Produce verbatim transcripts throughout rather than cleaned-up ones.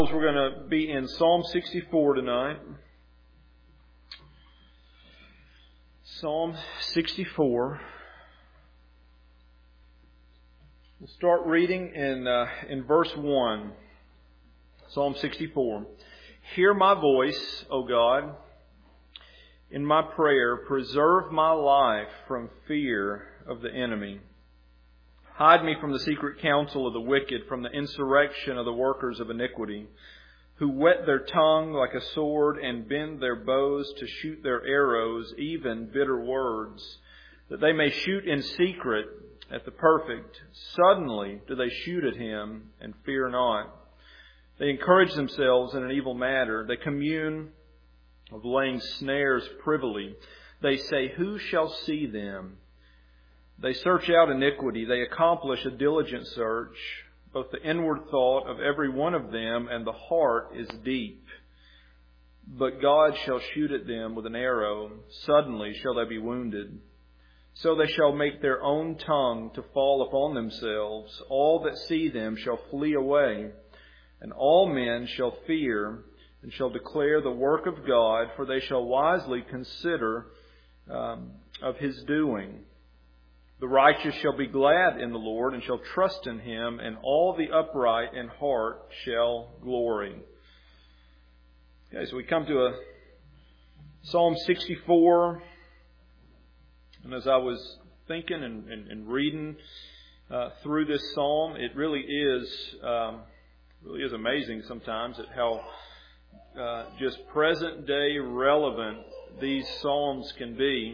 We're going to be in Psalm sixty-four tonight. Psalm sixty-four. We'll start reading in uh, in verse one. Psalm sixty-four. Hear my voice, O God, in my prayer. Preserve my life from fear of the enemy. Hide me from the secret counsel of the wicked, from the insurrection of the workers of iniquity, who whet their tongue like a sword and bend their bows to shoot their arrows, even bitter words, that they may shoot in secret at the perfect. Suddenly do they shoot at him and fear not. They encourage themselves in an evil matter. They commune of laying snares privily. They say, who shall see them? They search out iniquity. They accomplish a diligent search. Both the inward thought of every one of them and the heart is deep. But God shall shoot at them with an arrow. Suddenly shall they be wounded. So they shall make their own tongue to fall upon themselves. All that see them shall flee away. And all men shall fear and shall declare the work of God, for they shall wisely consider um, of His doing. The righteous shall be glad in the Lord and shall trust in Him, and all the upright in heart shall glory. Okay, so we come to a Psalm sixty-four. And as I was thinking and, and, and reading uh, through this psalm, it really is um, really is amazing sometimes at how uh, just present day relevant these psalms can be.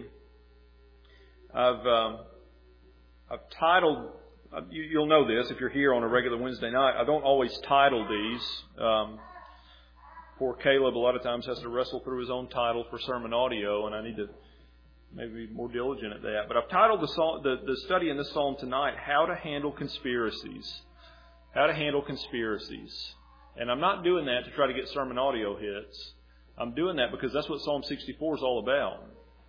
I've um, I've titled, you'll know this if you're here on a regular Wednesday night, I don't always title these. Um, poor Caleb a lot of times has to wrestle through his own title for sermon audio, and I need to maybe be more diligent at that. But I've titled the, psalm, the, the study in this psalm tonight, How to Handle Conspiracies. How to Handle Conspiracies. And I'm not doing that to try to get sermon audio hits. I'm doing that because that's what Psalm sixty-four is all about.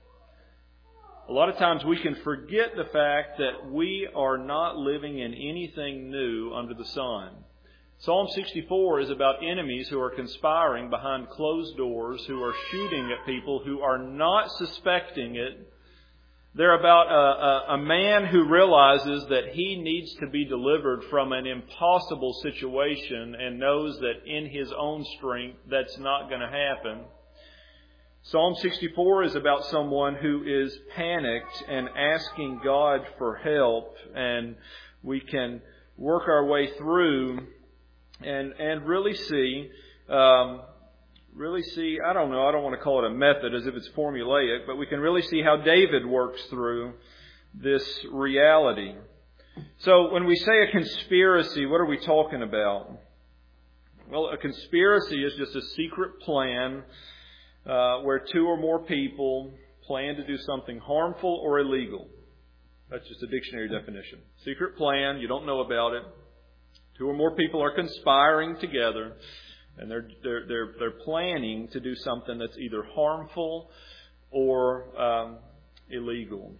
A lot of times we can forget the fact that we are not living in anything new under the sun. Psalm sixty-four is about enemies who are conspiring behind closed doors, who are shooting at people who are not suspecting it. They're about a, a, a man who realizes that he needs to be delivered from an impossible situation and knows that in his own strength that's not going to happen. Psalm sixty-four is about someone who is panicked and asking God for help, and we can work our way through and and really see, um, really see, I don't know, I don't want to call it a method as if it's formulaic, but we can really see how David works through this reality. So when we say a conspiracy, what are we talking about? Well, a conspiracy is just a secret plan Uh, where two or more people plan to do something harmful or illegal. That's just a dictionary definition. Secret plan, you don't know about it. Two or more people are conspiring together, and they're they're they're, they're planning to do something that's either harmful or um, illegal.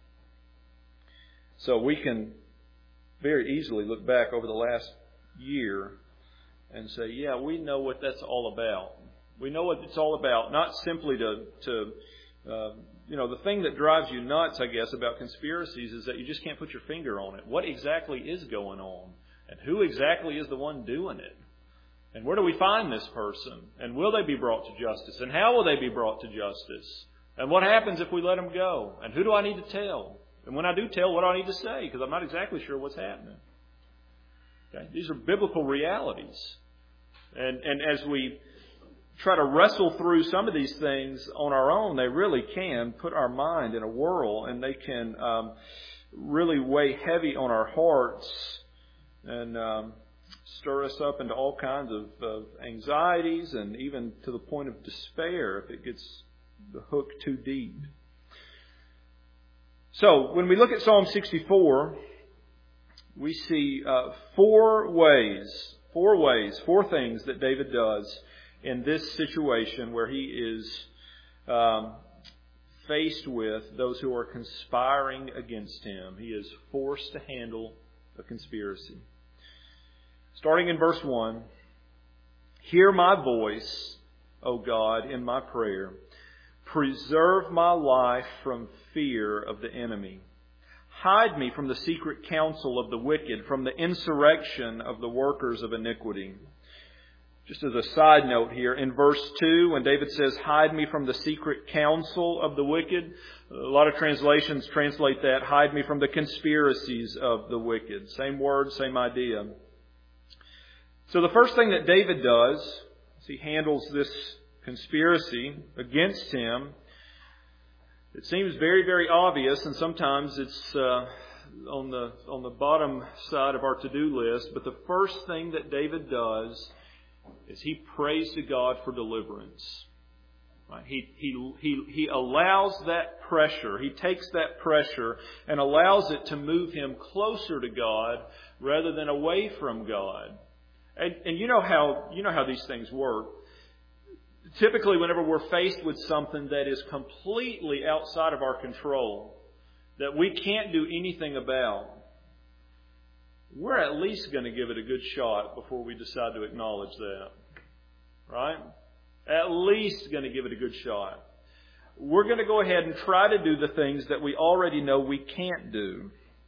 So we can very easily look back over the last year and say, yeah, we know what that's all about. We know what it's all about, not simply to, to uh, you know, the thing that drives you nuts, I guess, about conspiracies is that you just can't put your finger on it. What exactly is going on? And who exactly is the one doing it? And where do we find this person? And will they be brought to justice? And how will they be brought to justice? And what happens if we let them go? And who do I need to tell? And when I do tell, what do I need to say? Because I'm not exactly sure what's happening. Okay? These are biblical realities. And, and as we try to wrestle through some of these things on our own, they really can put our mind in a whirl, and they can um, really weigh heavy on our hearts and um, stir us up into all kinds of, of anxieties and even to the point of despair if it gets the hook too deep. So when we look at Psalm sixty-four, we see uh, four ways, four ways, four things that David does in this situation where he is um, faced with those who are conspiring against him. He is forced to handle a conspiracy. Starting in verse one, Hear my voice, O God, in my prayer. Preserve my life from fear of the enemy. Hide me from the secret counsel of the wicked, from the insurrection of the workers of iniquity. Just as a side note here, in verse two, when David says, hide me from the secret counsel of the wicked, a lot of translations translate that, hide me from the conspiracies of the wicked. Same word, same idea. So the first thing that David does, as he handles this conspiracy against him, it seems very, very obvious, and sometimes it's uh, on the on the bottom side of our to-do list, but the first thing that David does is he prays to God for deliverance. Right? He, he, he, he allows that pressure, he takes that pressure and allows it to move him closer to God rather than away from God. And, and you know how you know how these things work. Typically, whenever we're faced with something that is completely outside of our control, that we can't do anything about, we're at least going to give it a good shot before we decide to acknowledge that. Right? At least going to give it a good shot. We're going to go ahead and try to do the things that we already know we can't do.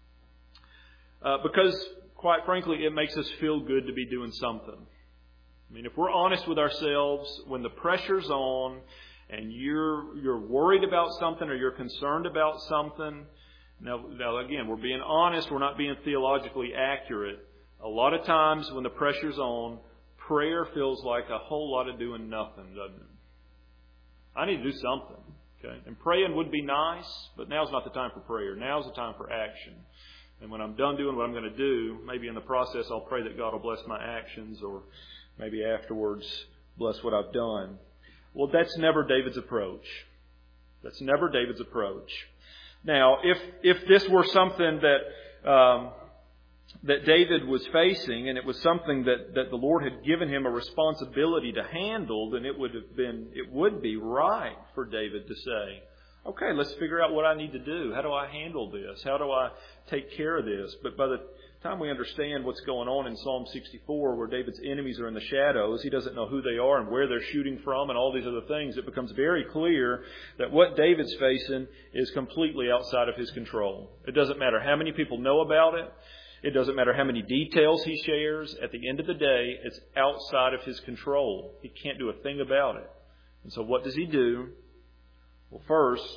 Uh, because, quite frankly, it makes us feel good to be doing something. I mean, if we're honest with ourselves, when the pressure's on and you're you're worried about something or you're concerned about something, now, now again, we're being honest, we're not being theologically accurate. A lot of times when the pressure's on, prayer feels like a whole lot of doing nothing, doesn't it? I need to do something. Okay? And praying would be nice, but now's not the time for prayer. Now's the time for action. And when I'm done doing what I'm going to do, maybe in the process I'll pray that God will bless my actions, or maybe afterwards bless what I've done. Well, that's never David's approach. That's never David's approach. Now, if if this were something that um, that David was facing, and it was something that, that the Lord had given him a responsibility to handle, then it would have been it would be right for David to say, okay, let's figure out what I need to do. How do I handle this? How do I take care of this? But by the time we understand what's going on in Psalm sixty-four, where David's enemies are in the shadows, he doesn't know who they are and where they're shooting from and all these other things, it becomes very clear that what David's facing is completely outside of his control. It doesn't matter how many people know about it. It doesn't matter how many details he shares. At the end of the day, it's outside of his control. He can't do a thing about it. And so what does he do? Well, first,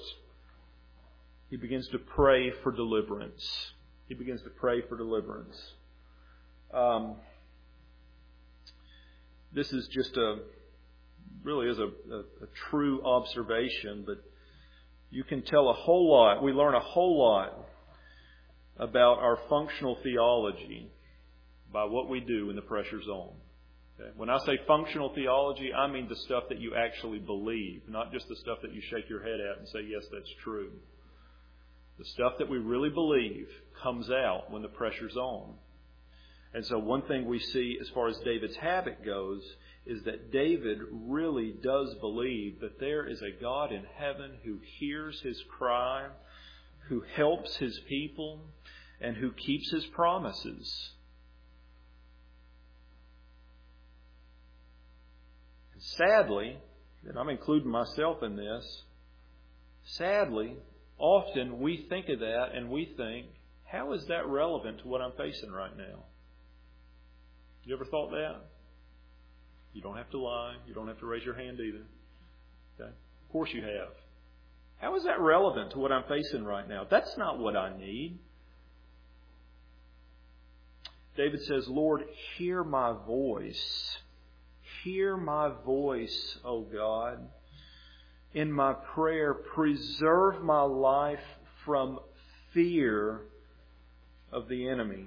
he begins to pray for deliverance. He begins to pray for deliverance. Um, this is just a, really is a, a, a true observation, but you can tell a whole lot, we learn a whole lot about our functional theology by what we do when the pressure's on. Okay? When I say functional theology, I mean the stuff that you actually believe, not just the stuff that you shake your head at and say, yes, that's true. The stuff that we really believe comes out when the pressure's on. And so one thing we see as far as David's habit goes is that David really does believe that there is a God in heaven who hears his cry, who helps his people, and who keeps his promises. And sadly, and I'm including myself in this, sadly, often we think of that and we think, how is that relevant to what I'm facing right now? You ever thought that? You don't have to lie. You don't have to raise your hand either. Okay? Of course you have. How is that relevant to what I'm facing right now? That's not what I need. David says, Lord, hear my voice. Hear my voice, O God. In my prayer, preserve my life from fear of the enemy.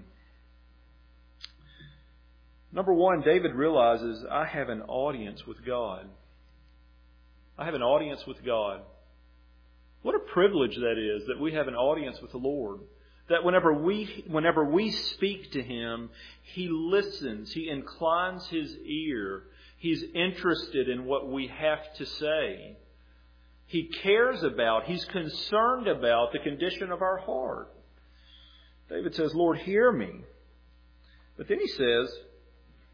Number one, David realizes, I have an audience with God. I have an audience with God. What a privilege that is, that we have an audience with the Lord. That whenever we whenever we speak to Him, He listens. He inclines His ear. He's interested in what we have to say. He cares about, He's concerned about the condition of our heart. David says, Lord, hear me. But then he says,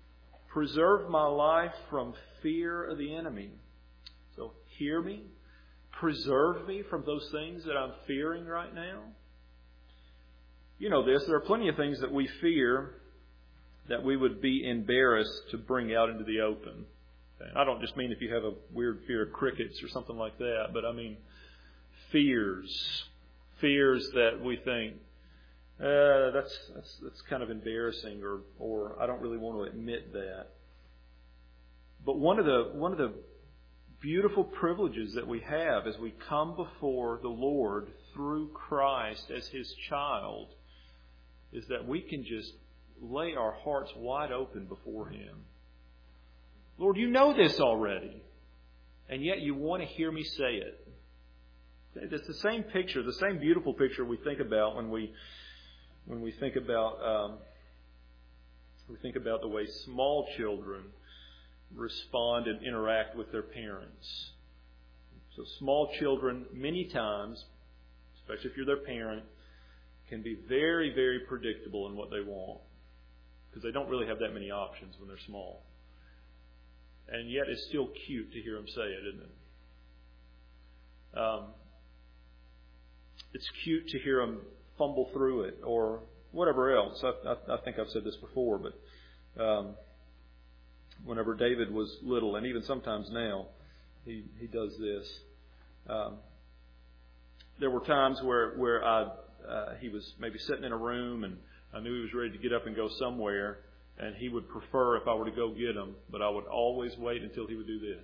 Preserve my life from fear of the enemy. So hear me. Preserve me from those things that I'm fearing right now. You know this, there are plenty of things that we fear that we would be embarrassed to bring out into the open. Okay? I don't just mean if you have a weird fear of crickets or something like that, but I mean fears. Fears that we think, uh, that's, that's that's kind of embarrassing, or or I don't really want to admit that. But one of the one of the beautiful privileges that we have as we come before the Lord through Christ as His child is that we can just lay our hearts wide open before Him. Lord, you know this already, and yet you want to hear me say it. It's the same picture, the same beautiful picture we think about when we when we think about um, we think about the way small children respond and interact with their parents. So small children, many times, especially if you're their parent, can be very, very predictable in what they want, because they don't really have that many options when they're small. And yet it's still cute to hear them say it, isn't it? Um, it's cute to hear them fumble through it or whatever else. I, I, I think I've said this before, but um, whenever David was little, and even sometimes now, he, he does this. Um, there were times where, where I, uh, he was maybe sitting in a room and I knew he was ready to get up and go somewhere, and he would prefer if I were to go get him, but I would always wait until he would do this.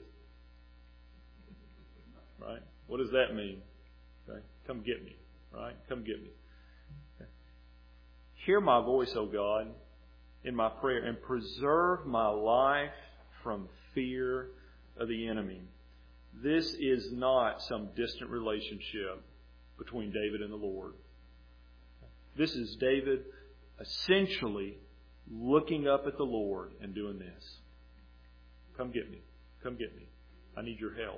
Right? What does that mean? Okay. Come get me. Right? Come get me. Okay. Hear my voice, O God, in my prayer, and preserve my life from fear of the enemy. This is not some distant relationship between David and the Lord. This is David essentially looking up at the Lord and doing this. Come get me. Come get me. I need your help.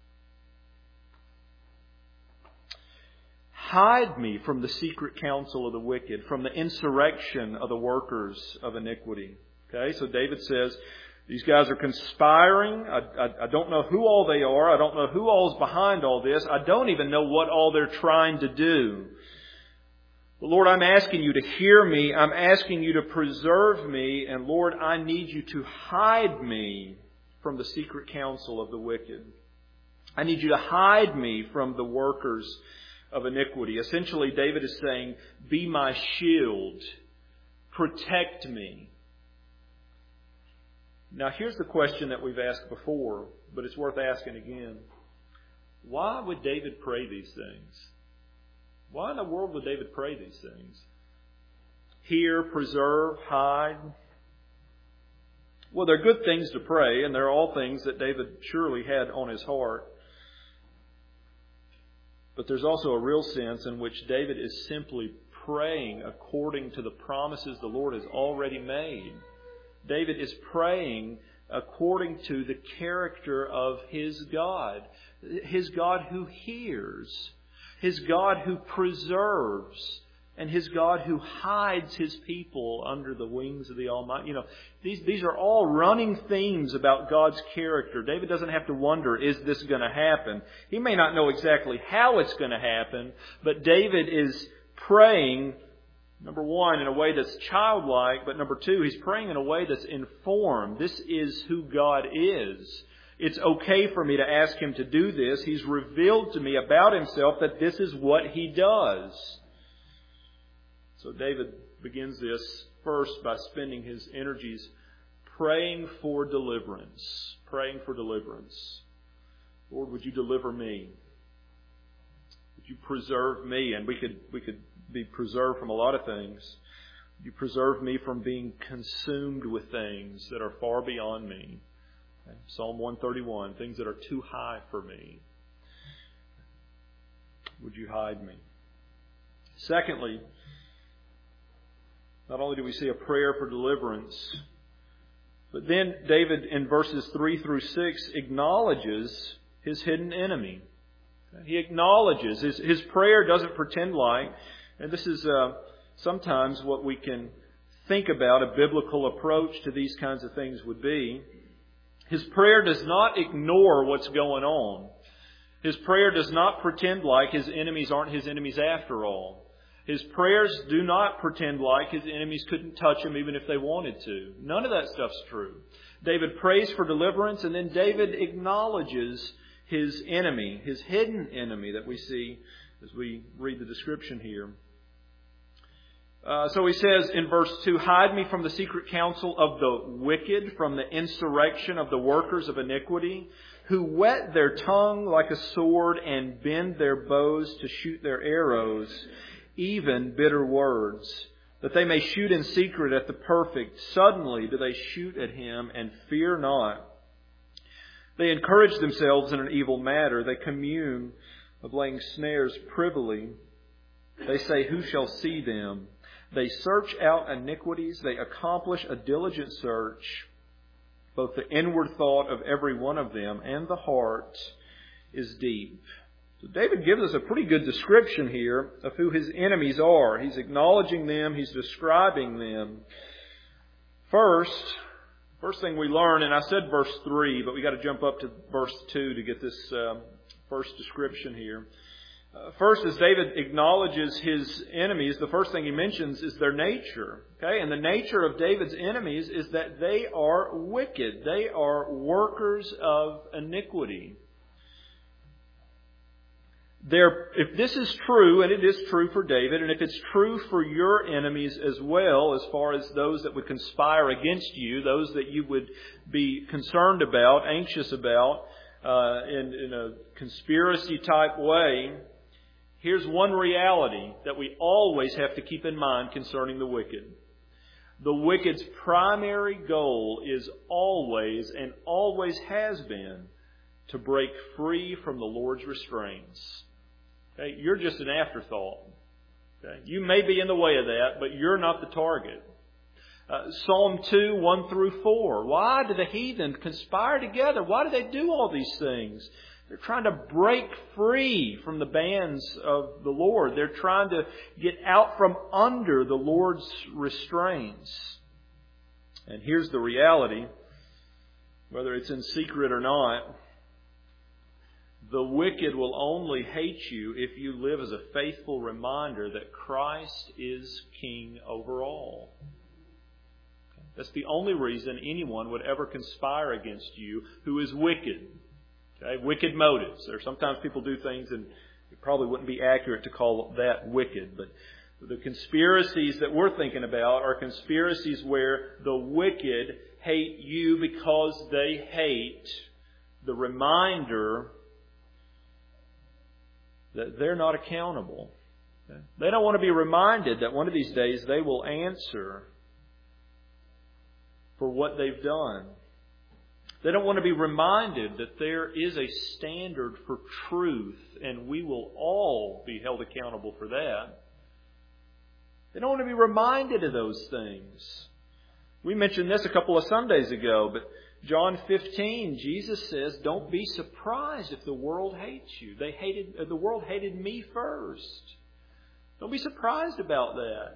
Hide me from the secret counsel of the wicked, from the insurrection of the workers of iniquity. Okay, so David says, these guys are conspiring. I, I, I don't know who all they are. I don't know who all is behind all this. I don't even know what all they're trying to do. But Lord, I'm asking you to hear me. I'm asking you to preserve me. And Lord, I need you to hide me from the secret counsel of the wicked. I need you to hide me from the workers of iniquity. Essentially, David is saying, be my shield. Protect me. Now, here's the question that we've asked before, but it's worth asking again. Why would David pray these things? Why in the world would David pray these things? Hear, preserve, hide. Well, they're good things to pray, and they're all things that David surely had on his heart. But there's also a real sense in which David is simply praying according to the promises the Lord has already made. David is praying according to the character of his God. His God who hears. His God who preserves. And His God who hides His people under the wings of the Almighty. You know, these, these are all running themes about God's character. David doesn't have to wonder, is this going to happen? He may not know exactly how it's going to happen, but David is praying, number one, in a way that's childlike, but number two, he's praying in a way that's informed. This is who God is. It's okay for me to ask Him to do this. He's revealed to me about Himself that this is what He does. So David begins this first by spending his energies praying for deliverance. Praying for deliverance. Lord, would you deliver me? Would you preserve me? And we could we could be preserved from a lot of things. Would you preserve me from being consumed with things that are far beyond me? Okay. Psalm one thirty-one, things that are too high for me. Would you hide me? Secondly, not only do we see a prayer for deliverance, but then David in verses three through six acknowledges his hidden enemy. He acknowledges. His, his prayer doesn't pretend like, and this is uh, sometimes what we can think about a biblical approach to these kinds of things would be, his prayer does not ignore what's going on. His prayer does not pretend like his enemies aren't his enemies after all. His prayers do not pretend like his enemies couldn't touch him even if they wanted to. None of that stuff's true. David prays for deliverance, and then David acknowledges his enemy, his hidden enemy that we see as we read the description here. Uh, so he says in verse two, "Hide me from the secret counsel of the wicked, from the insurrection of the workers of iniquity, who whet their tongue like a sword and bend their bows to shoot their arrows, even bitter words, that they may shoot in secret at the perfect. Suddenly do they shoot at him and fear not. They encourage themselves in an evil matter. They commune of laying snares privily. They say, who shall see them? They search out iniquities. They accomplish a diligent search. Both the inward thought of every one of them and the heart is deep." So David gives us a pretty good description here of who his enemies are. He's acknowledging them. He's describing them. First, first thing we learn, and I said verse three, but we got to jump up to verse two to get this um, first description here. Uh, first, as David acknowledges his enemies, the first thing he mentions is their nature. Okay, and the nature of David's enemies is that they are wicked. They are workers of iniquity. They're, if this is true, and it is true for David, and if it's true for your enemies as well, as far as those that would conspire against you, those that you would be concerned about, anxious about, uh, in, in a conspiracy type way, here's one reality that we always have to keep in mind concerning the wicked. The wicked's primary goal is always, and always has been, to break free from the Lord's restraints. Okay? You're just an afterthought. Okay? You may be in the way of that, but you're not the target. Uh, Psalm two, one through four. Why do the heathen conspire together? Why do they do all these things? They're trying to break free from the bands of the Lord. They're trying to get out from under the Lord's restraints. And here's the reality, whether it's in secret or not. The wicked will only hate you if you live as a faithful reminder that Christ is King over all. That's the only reason anyone would ever conspire against you who is wicked. Okay? Wicked motives. There are sometimes people do things, and it probably wouldn't be accurate to call that wicked. But the conspiracies that we're thinking about are conspiracies where the wicked hate you because they hate the reminder that they're not accountable. Okay? They don't want to be reminded that one of these days they will answer for what they've done. They don't want to be reminded that there is a standard for truth, and we will all be held accountable for that. They don't want to be reminded of those things. We mentioned this a couple of Sundays ago, but John fifteen, Jesus says, don't be surprised if the world hates you. They hated, uh, the world hated me first. Don't be surprised about that.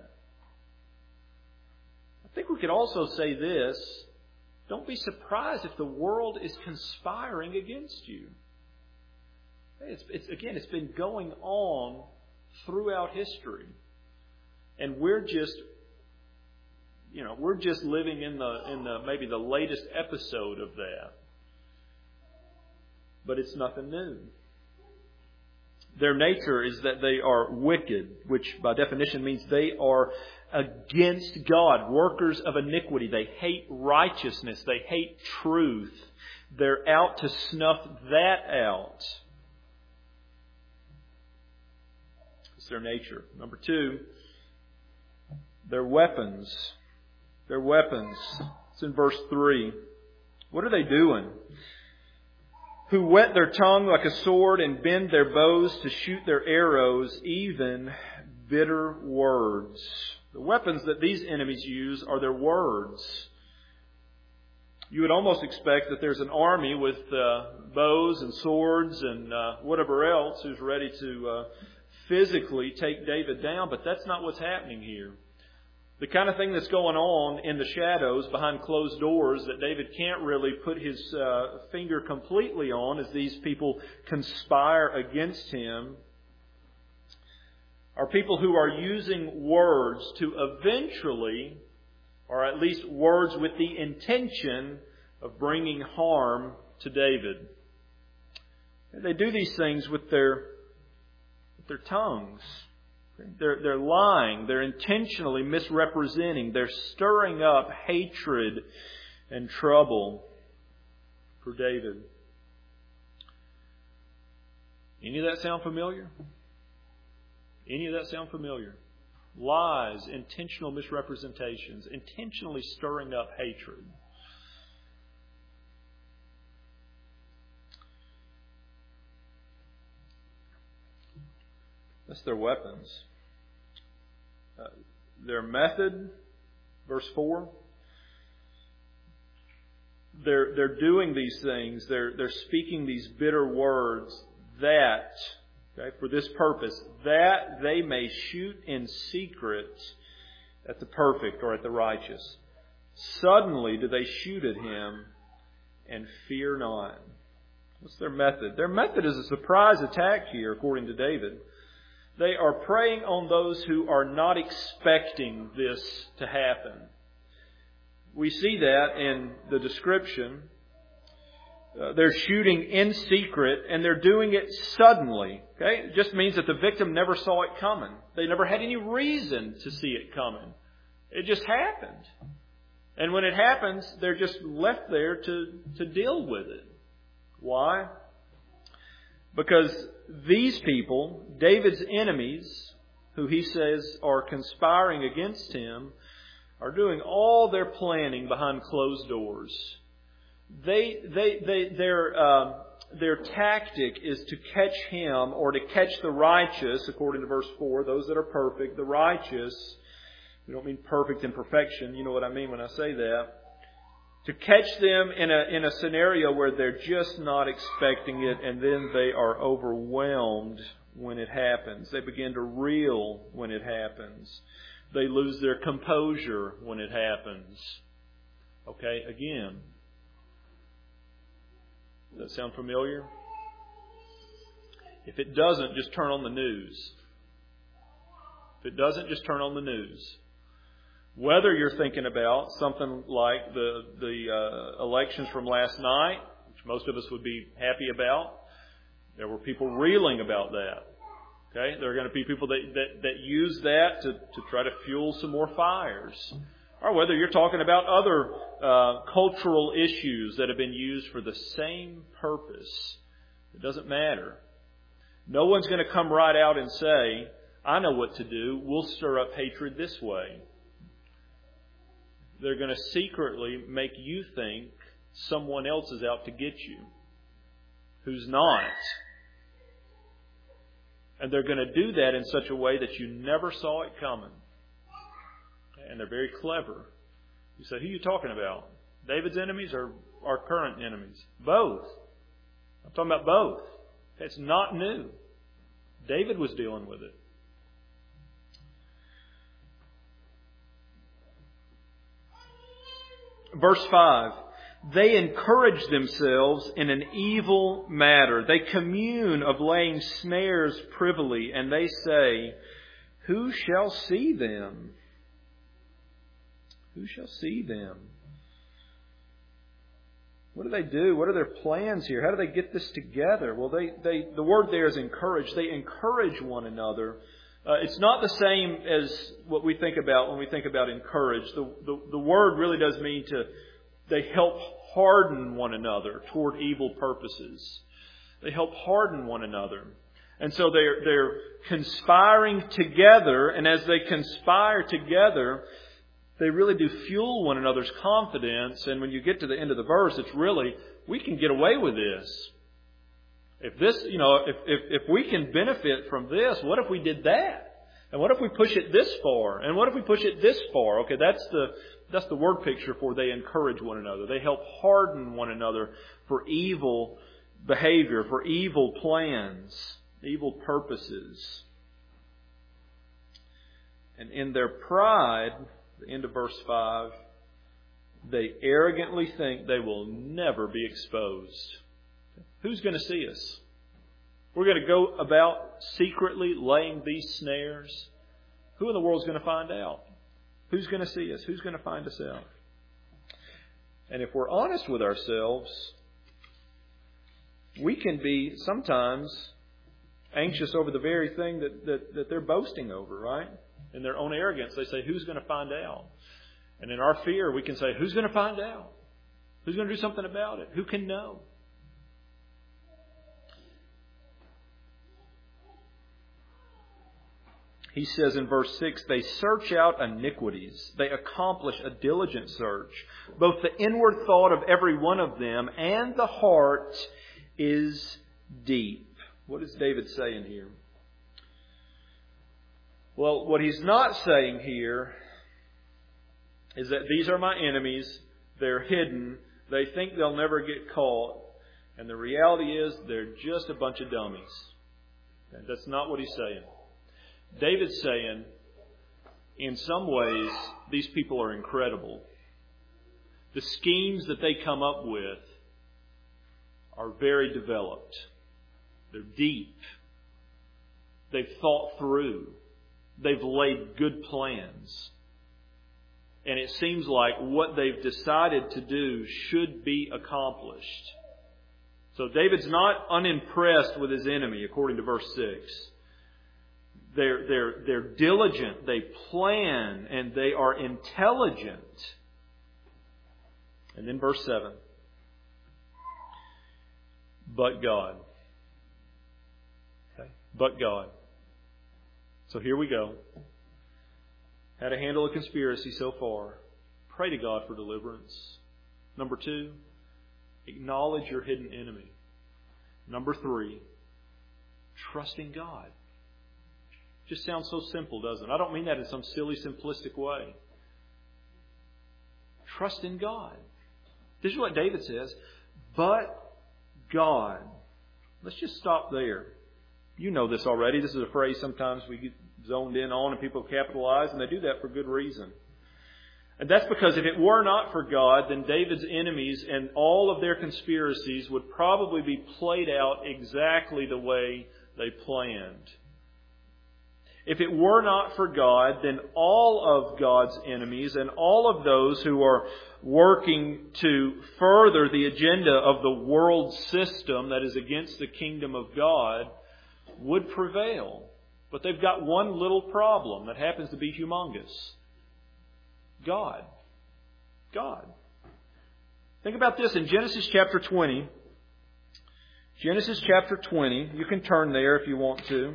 I think we could also say this. Don't be surprised if the world is conspiring against you. It's, it's, again, it's been going on throughout history. And we're just, you know, we're just living in the, in the, maybe the latest episode of that. But it's nothing new. Their nature is that they are wicked, which by definition means they are against God, workers of iniquity. They hate righteousness. They hate truth. They're out to snuff that out. It's their nature. Number two, their weapons. Their weapons. It's in verse three. What are they doing? Who whet their tongue like a sword and bend their bows to shoot their arrows, even bitter words. The weapons that these enemies use are their words. You would almost expect that there's an army with uh, bows and swords and uh, whatever else who's ready to uh, physically take David down, but that's not what's happening here. The kind of thing that's going on in the shadows behind closed doors that David can't really put his uh, finger completely on as these people conspire against him are people who are using words to eventually, or at least words with the intention of bringing harm to David. And they do these things with their, with their tongues. They're, they're lying. They're intentionally misrepresenting. They're stirring up hatred and trouble for David. Any of that sound familiar? Any of that sound familiar? Lies, intentional misrepresentations, intentionally stirring up hatred. That's their weapons. Uh, their method, verse four, they're, they're doing these things. They're, they're speaking these bitter words that, okay, for this purpose, that they may shoot in secret at the perfect or at the righteous. Suddenly do they shoot at him and fear not. What's their method? Their method is a surprise attack here, according to David. They are preying on those who are not expecting this to happen. We see that in the description. Uh, they're shooting in secret and they're doing it suddenly. Okay? It just means that the victim never saw it coming. They never had any reason to see it coming. It just happened. And when it happens, they're just left there to, to deal with it. Why? Because these people, David's enemies, who he says are conspiring against him, are doing all their planning behind closed doors. They, they, they, their, uh, their tactic is to catch him or to catch the righteous, according to verse four, those that are perfect, the righteous. We don't mean perfect in perfection. You know what I mean when I say that. To catch them in a, in a scenario where they're just not expecting it, and then they are overwhelmed when it happens. They begin to reel when it happens. They lose their composure when it happens. Okay, again. Does that sound familiar? If it doesn't, just turn on the news. If it doesn't, just turn on the news. Whether you're thinking about something like the the uh, elections from last night, which most of us would be happy about, there were people reeling about that. Okay, there are going to be people that that, that use that to, to try to fuel some more fires. Or whether you're talking about other uh, cultural issues that have been used for the same purpose. It doesn't matter. No one's going to come right out and say, I know what to do. We'll stir up hatred this way. They're going to secretly make you think someone else is out to get you, who's not. And they're going to do that in such a way that you never saw it coming. And they're very clever. You say, who are you talking about? David's enemies or our current enemies? Both. I'm talking about both. It's not new. David was dealing with it. Verse five. They encourage themselves in an evil matter. They commune of laying snares privily, and they say, who shall see them? Who shall see them? What do they do? What are their plans here? How do they get this together? Well, they, they the word there is encourage. They encourage one another. Uh, it's not the same as what we think about when we think about encourage. The, the, the word really does mean to, they help harden one another toward evil purposes. They help harden one another. And so they're, they're conspiring together, and as they conspire together, they really do fuel one another's confidence. And when you get to the end of the verse, it's really, we can get away with this. If this, you know, if, if, if we can benefit from this, what if we did that? And what if we push it this far? And what if we push it this far? Okay, that's the, that's the word picture for they encourage one another. They help harden one another for evil behavior, for evil plans, evil purposes. And in their pride, the end of verse five, they arrogantly think they will never be exposed. Who's going to see us? We're going to go about secretly laying these snares. Who in the world is going to find out? Who's going to see us? Who's going to find us out? And if we're honest with ourselves, we can be sometimes anxious over the very thing that, that, that they're boasting over, right? In their own arrogance, they say, who's going to find out? And in our fear, we can say, who's going to find out? Who's going to do something about it? Who can know? He says in verse six, they search out iniquities. They accomplish a diligent search. Both the inward thought of every one of them and the heart is deep. What is David saying here? Well, what he's not saying here is that these are my enemies. They're hidden. They think they'll never get caught. And the reality is they're just a bunch of dummies. And that's not what he's saying. David's saying, in some ways, these people are incredible. The schemes that they come up with are very developed. They're deep. They've thought through. They've laid good plans. And it seems like what they've decided to do should be accomplished. So David's not unimpressed with his enemy, according to verse six. They're, they're, they're diligent, they plan, and they are intelligent. And then verse seven. But God. Okay. But God. So here we go. How to handle a conspiracy so far. Pray to God for deliverance. Number two, acknowledge your hidden enemy. Number three, trust in God. Just sounds so simple, doesn't it? I don't mean that in some silly, simplistic way. Trust in God. This is what David says. But God. Let's just stop there. You know this already. This is a phrase sometimes we get zoned in on and people capitalize, and they do that for good reason. And that's because if it were not for God, then David's enemies and all of their conspiracies would probably be played out exactly the way they planned. If it were not for God, then all of God's enemies and all of those who are working to further the agenda of the world system that is against the kingdom of God would prevail. But they've got one little problem that happens to be humongous. God. God. Think about this in Genesis chapter twenty. Genesis chapter twenty. You can turn there if you want to.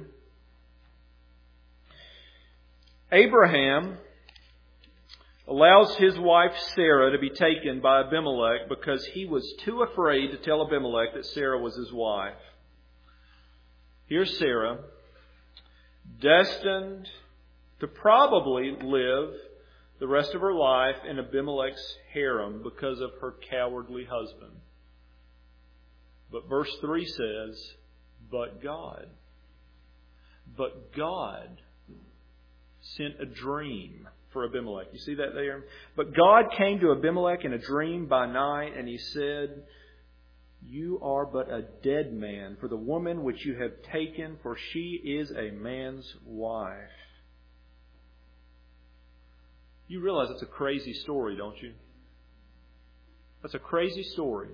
Abraham allows his wife Sarah to be taken by Abimelech because he was too afraid to tell Abimelech that Sarah was his wife. Here's Sarah, destined to probably live the rest of her life in Abimelech's harem because of her cowardly husband. But verse three says, but God. But God sent a dream for Abimelech. You see that there? But God came to Abimelech in a dream by night, and He said, you are but a dead man for the woman which you have taken, for she is a man's wife. You realize it's a crazy story, don't you? That's a crazy story.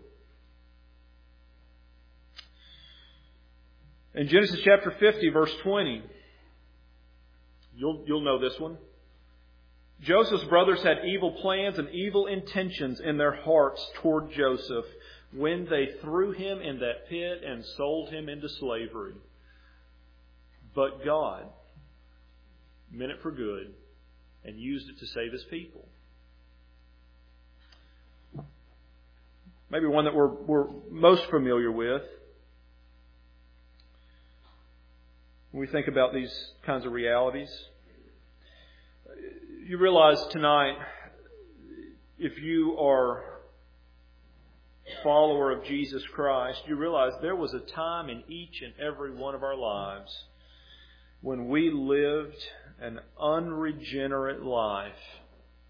In Genesis chapter fifty, verse twenty, You'll, you'll know this one. Joseph's brothers had evil plans and evil intentions in their hearts toward Joseph when they threw him in that pit and sold him into slavery. But God meant it for good and used it to save His people. Maybe one that we're, we're most familiar with when we think about these kinds of realities. You realize tonight, if you are a follower of Jesus Christ, you realize there was a time in each and every one of our lives when we lived an unregenerate life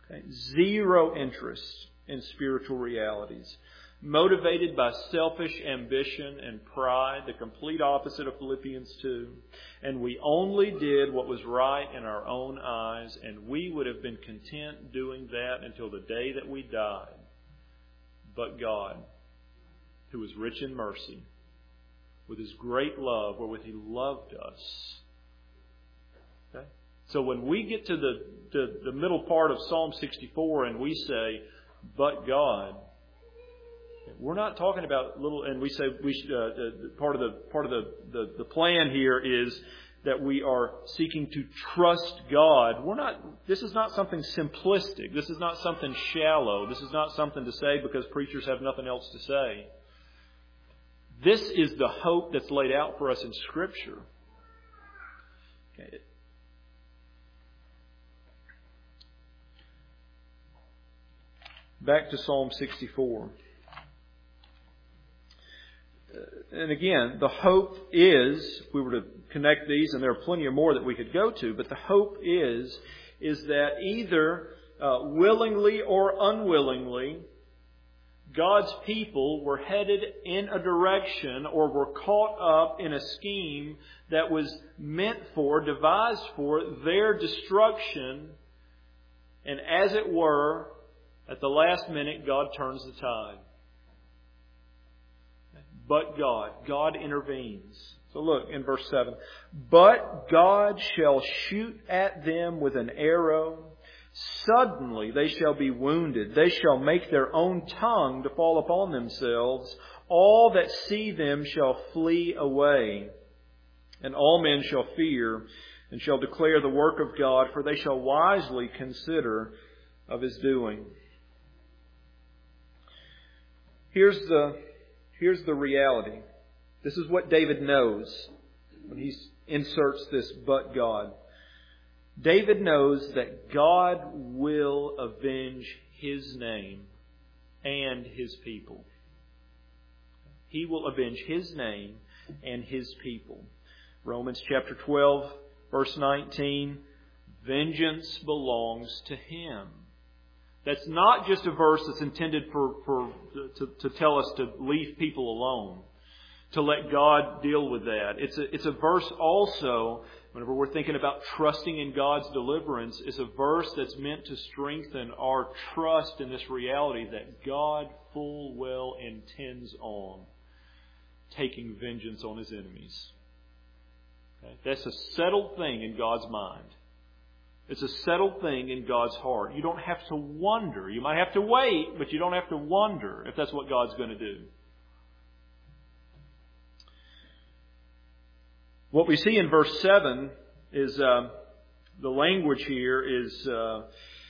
Okay? Zero interest in spiritual realities. Motivated by selfish ambition and pride, the complete opposite of Philippians two. And we only did what was right in our own eyes, and we would have been content doing that until the day that we died. But God, who is rich in mercy, with His great love, wherewith He loved us. Okay? So when we get to the, to the middle part of Psalm sixty-four and we say, but God, we're not talking about little, and we say we should, uh, part of the part of the, the, the plan here is that we are seeking to trust God. We're not. This is not something simplistic. This is not something shallow. This is not something to say because preachers have nothing else to say. This is the hope that's laid out for us in Scripture. Okay. Back to Psalm sixty-four. And again, the hope is, if we were to connect these, and there are plenty more that we could go to, but the hope is, is that either uh, willingly or unwillingly, God's people were headed in a direction or were caught up in a scheme that was meant for, devised for their destruction. And as it were, at the last minute, God turns the tide. But God, God intervenes. So look in verse seven. But God shall shoot at them with an arrow. Suddenly they shall be wounded. They shall make their own tongue to fall upon themselves. All that see them shall flee away. And all men shall fear and shall declare the work of God, for they shall wisely consider of His doing. Here's the Here's the reality. This is what David knows when he inserts this but God. David knows that God will avenge His name and His people. He will avenge His name and His people. Romans chapter twelve, verse nineteen, vengeance belongs to Him. That's not just a verse that's intended for, for to, to tell us to leave people alone, to let God deal with that. It's a, it's a verse also, whenever we're thinking about trusting in God's deliverance, it's a verse that's meant to strengthen our trust in this reality that God full well intends on taking vengeance on His enemies. Okay? That's a settled thing in God's mind. It's a settled thing in God's heart. You don't have to wonder. You might have to wait, but you don't have to wonder if that's what God's going to do. What we see in verse seven is uh, the language here is uh, uh,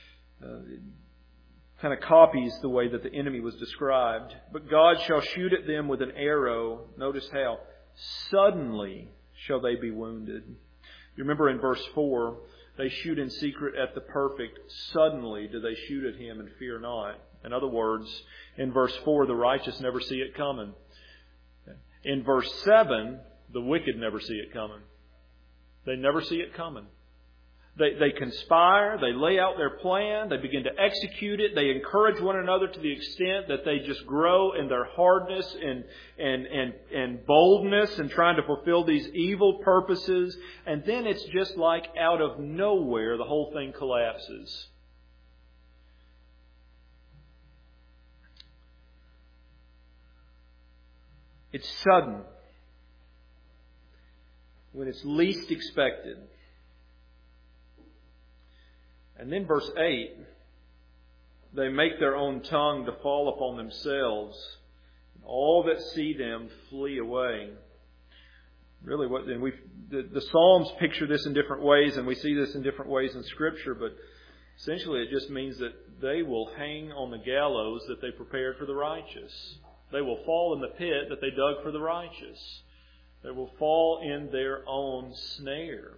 kind of copies the way that the enemy was described. But God shall shoot at them with an arrow. Notice how suddenly shall they be wounded. You remember in verse four, they shoot in secret at the perfect. Suddenly do they shoot at him and fear not. In other words, in verse four, the righteous never see it coming. In verse seven, the wicked never see it coming. They never see it coming. They, they conspire, they lay out their plan, they begin to execute it, they encourage one another to the extent that they just grow in their hardness and, and, and, and boldness and trying to fulfill these evil purposes. And then it's just like out of nowhere, the whole thing collapses. It's sudden when it's least expected. And then verse eight, they make their own tongue to fall upon themselves. All that see them flee away. Really, what and we the, the Psalms picture this in different ways, and we see this in different ways in Scripture. But essentially, it just means that they will hang on the gallows that they prepared for the righteous. They will fall in the pit that they dug for the righteous. They will fall in their own snare.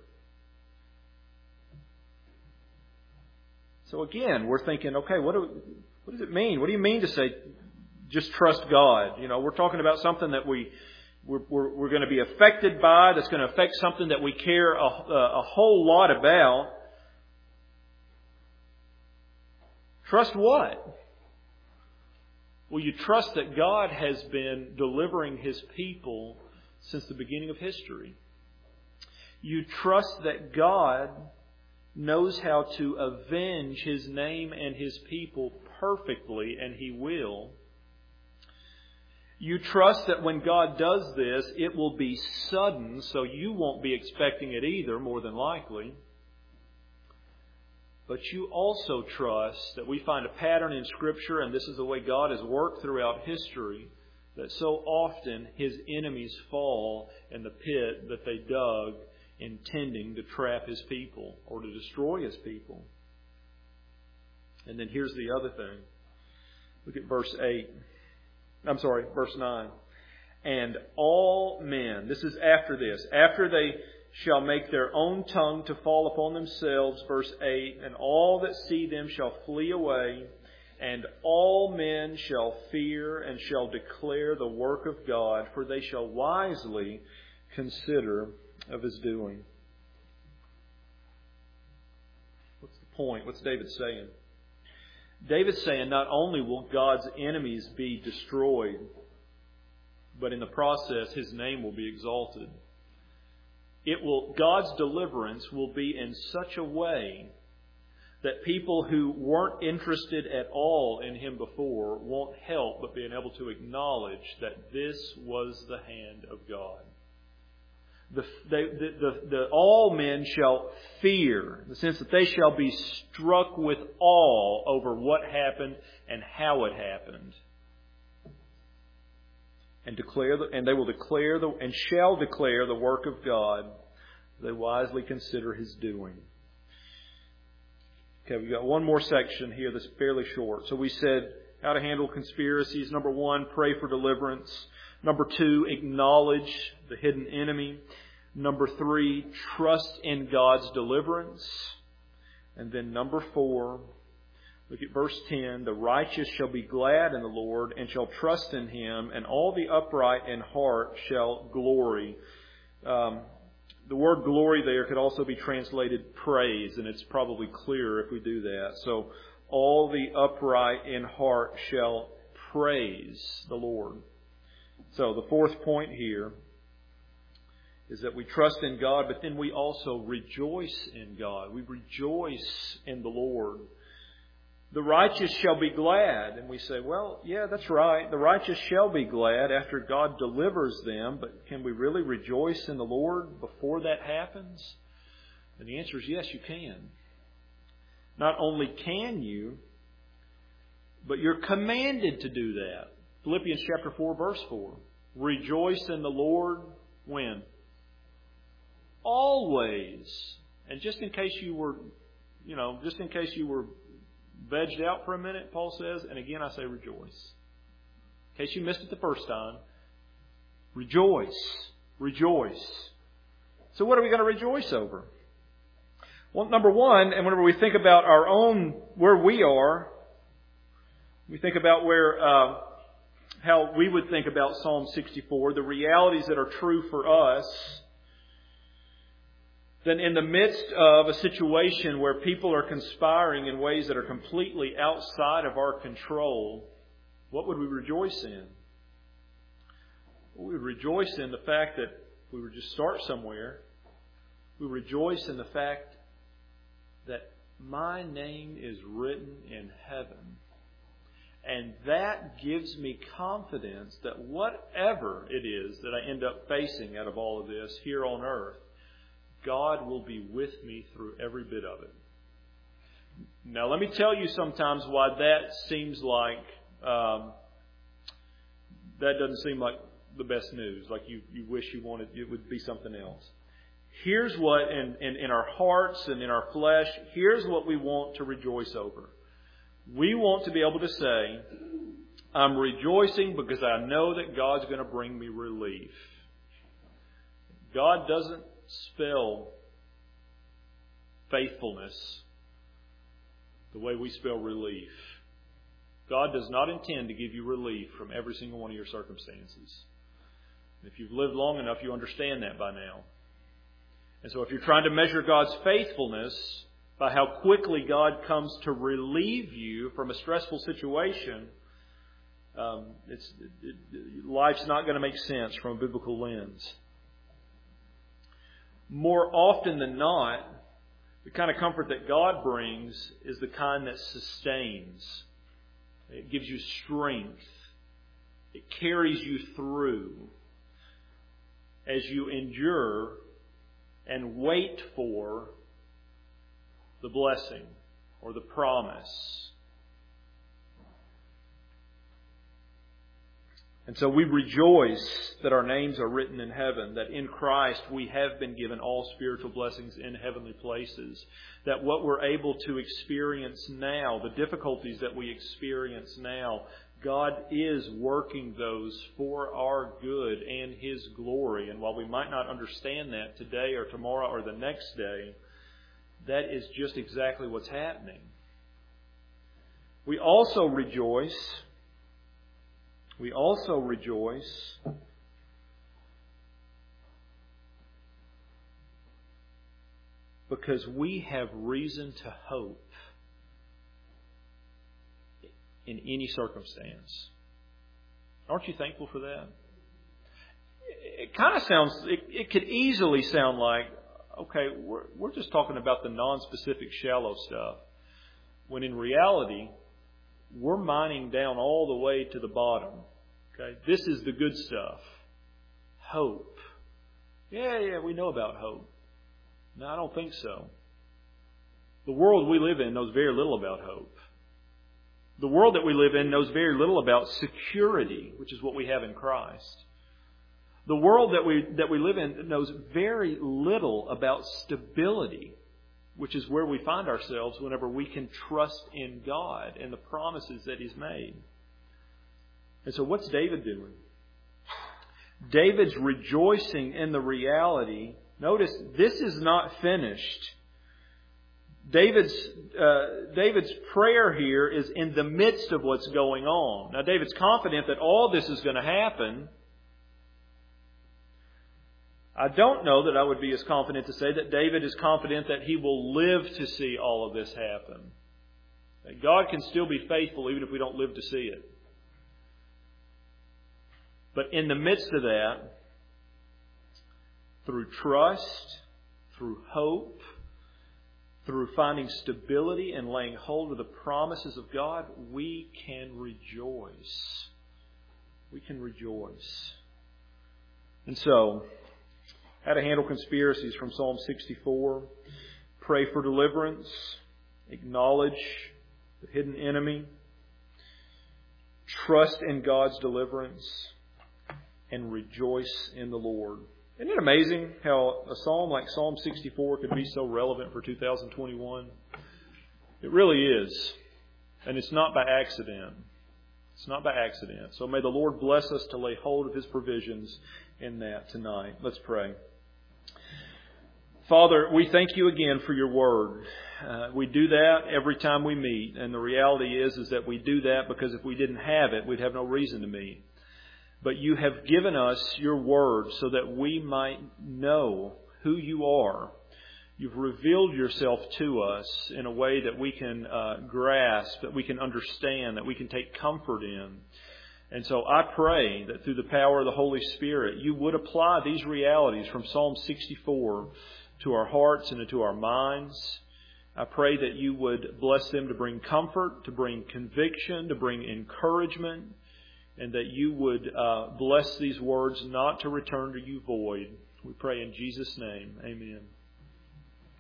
So again, we're thinking, okay, what do, what does it mean? What do you mean to say, just trust God? You know, we're talking about something that we, we're, we're, we're going to be affected by, that's going to affect something that we care a, a whole lot about. Trust what? Well, you trust that God has been delivering His people since the beginning of history. You trust that God knows how to avenge His name and His people perfectly, and He will. You trust that when God does this, it will be sudden, so you won't be expecting it either, more than likely. But you also trust that we find a pattern in Scripture, and this is the way God has worked throughout history, that so often His enemies fall in the pit that they dug, intending to trap His people or to destroy His people. And then here's the other thing. Look at verse eight. I'm sorry, verse nine. And all men, this is after this, after they shall make their own tongue to fall upon themselves, verse eight, and all that see them shall flee away, and all men shall fear and shall declare the work of God, for they shall wisely consider of His doing. What's the point? What's David saying? David's saying not only will God's enemies be destroyed, but in the process His name will be exalted. It will, God's deliverance will be in such a way that people who weren't interested at all in Him before won't help but being able to acknowledge that this was the hand of God. The, they, the, the, the, all men shall fear, in the sense that they shall be struck with awe over what happened and how it happened. And declare the, and they will declare the, and shall declare the work of God. They wisely consider His doing. Okay, we've got one more section here that's fairly short. So we said how to handle conspiracies. Number one, pray for deliverance. Number two, acknowledge the hidden enemy. Number three, trust in God's deliverance. And then number four, look at verse ten. The righteous shall be glad in the Lord and shall trust in Him, and all the upright in heart shall glory. Um, the word glory there could also be translated praise, and it's probably clearer if we do that. So, all the upright in heart shall praise the Lord. So, the fourth point here is that we trust in God, but then we also rejoice in God. We rejoice in the Lord. The righteous shall be glad. And we say, well, yeah, that's right. The righteous shall be glad after God delivers them. But can we really rejoice in the Lord before that happens? And the answer is yes, you can. Not only can you, but you're commanded to do that. Philippians chapter four, verse four. Rejoice in the Lord when? Always. And just in case you were, you know, just in case you were vegged out for a minute, Paul says, and again I say rejoice. In case you missed it the first time, rejoice. Rejoice. So what are we going to rejoice over? Well, number one, and whenever we think about our own, where we are, we think about where, uh, how we would think about Psalm sixty-four, the realities that are true for us, then in the midst of a situation where people are conspiring in ways that are completely outside of our control, what would we rejoice in? We would rejoice in the fact that if we would just start somewhere, we rejoice in the fact that my name is written in heaven. And that gives me confidence that whatever it is that I end up facing out of all of this here on earth, God will be with me through every bit of it. Now, let me tell you sometimes why that seems like, um, that doesn't seem like the best news, like you, you wish you wanted it would be something else. Here's what, in, in, in our hearts and in our flesh, here's what we want to rejoice over. We want to be able to say, I'm rejoicing because I know that God's going to bring me relief. God doesn't spell faithfulness the way we spell relief. God does not intend to give you relief from every single one of your circumstances. If you've lived long enough, you understand that by now. And so if you're trying to measure God's faithfulness by how quickly God comes to relieve you from a stressful situation, um, it's, it, it, life's not going to make sense from a biblical lens. More often than not, the kind of comfort that God brings is the kind that sustains. It gives you strength. It carries you through as you endure and wait for the blessing or the promise. And so we rejoice that our names are written in heaven, that in Christ we have been given all spiritual blessings in heavenly places, that what we're able to experience now, the difficulties that we experience now, God is working those for our good and His glory. And while we might not understand that today or tomorrow or the next day, that is just exactly what's happening. We also rejoice We also rejoice because we have reason to hope in any circumstance. Aren't you thankful for that? It kind of sounds, it, it could easily sound like, okay, we're, we're just talking about the non-specific shallow stuff. When in reality, we're mining down all the way to the bottom. Okay, this is the good stuff. Hope. Yeah, yeah, we know about hope. No, I don't think so. The world we live in knows very little about hope. The world that we live in knows very little about security, which is what we have in Christ. The world that we that we live in knows very little about stability, which is where we find ourselves whenever we can trust in God and the promises that He's made. And so what's David doing? David's rejoicing in the reality. Notice, this is not finished. David's uh, David's prayer here is in the midst of what's going on. Now, David's confident that all this is going to happen. I don't know that I would be as confident to say that David is confident that he will live to see all of this happen. That God can still be faithful even if we don't live to see it. But in the midst of that, through trust, through hope, through finding stability and laying hold of the promises of God, we can rejoice. We can rejoice. And so, how to handle conspiracies from Psalm sixty-four. Pray for deliverance. Acknowledge the hidden enemy. Trust in God's deliverance. And rejoice in the Lord. Isn't it amazing how a psalm like Psalm sixty-four could be so relevant for two thousand twenty-one? It really is. And it's not by accident. It's not by accident. So may the Lord bless us to lay hold of His provisions in that tonight. Let's pray. Father, we thank You again for Your Word. Uh, we do that every time we meet. And the reality is, is that we do that because if we didn't have it, we'd have no reason to meet. But You have given us Your Word so that we might know who You are. You've revealed Yourself to us in a way that we can uh, grasp, that we can understand, that we can take comfort in. And so I pray that through the power of the Holy Spirit, You would apply these realities from Psalm sixty-four to our hearts and to our minds. I pray that You would bless them to bring comfort, to bring conviction, to bring encouragement, and that You would uh, bless these words not to return to You void. We pray in Jesus' name. Amen.